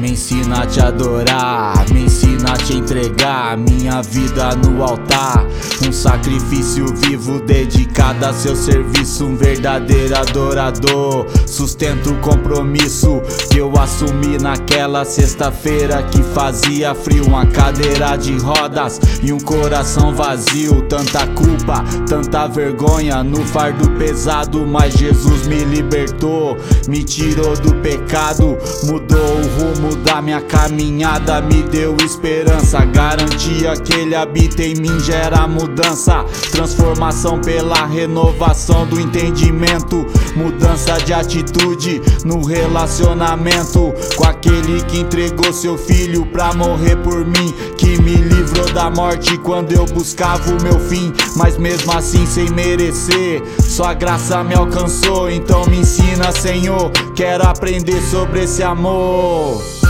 Me ensina a te adorar, me ensina a te entregar minha vida no altar. Um sacrifício vivo dedicado a seu serviço, um verdadeiro adorador. Sustento o compromisso que eu assumi naquela sexta-feira que fazia frio. Uma cadeira de rodas e um coração vazio. Tanta culpa, tanta vergonha no fardo pesado, mas Jesus me libertou, me tirou do pecado, mudou o rumo da minha caminhada, me deu esperança, garantia que Ele habita em mim gera mudança, transformação pela renovação do entendimento, mudança de atitude no relacionamento com aquele que entregou seu filho pra morrer por mim, que me livrou da morte quando eu buscava o meu fim, mas mesmo assim sem merecer, sua graça me alcançou. Então me ensina, Senhor, quero aprender sobre esse amor.